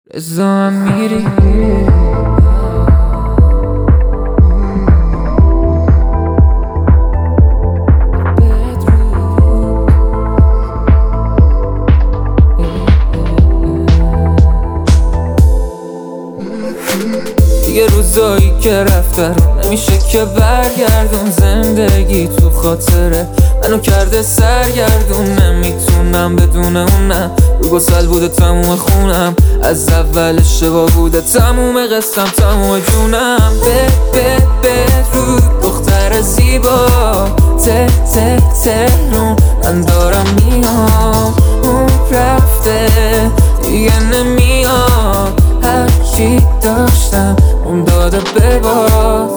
رضا امیری دیگه روزایی که رفته رو نمیشه که برگردون. زندگی تو خاطره منو کرده سرگردون. نمیتونم بدون اونم، رو گسل بوده تموم خونم. از اول اشتباه بوده تموم قصم، تموم جونم. رو دختر زیبا تهرون من دارم میام. اون رفته دیگه نمیاد، هرچی داشتم اون داده بباز.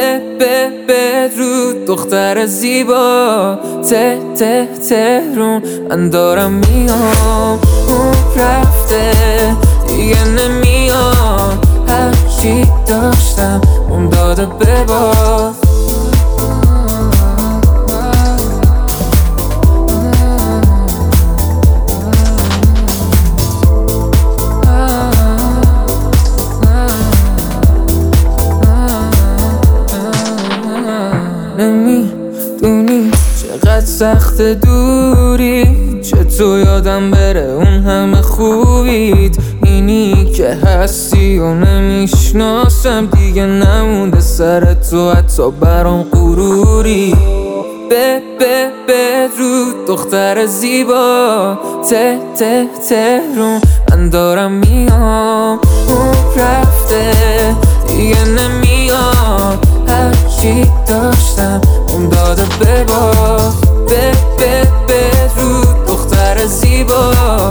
رو دختر زیبا تهرون من دارم میام. اون رفته دیگه نمیاد، هرچی داشتم اون داده بباز. نمیدونی چقدر سخت دوری، چطور یادم بره اون همه خوبیت. اینی که هستی و نمیشناسم، دیگه نمونده سر تو حتی برام غروری. رو دختر زیبا تهرون من دارم میام. اون رفته دیگه نمیاد، هرچی داشتم اون داده بباز. رو دختر زیبا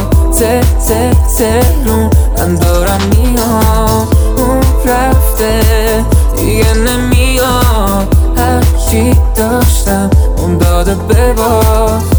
تهرون من دارم میام. اون رفته دیگه نمیاد، هرچی داشتم اون داده بباز.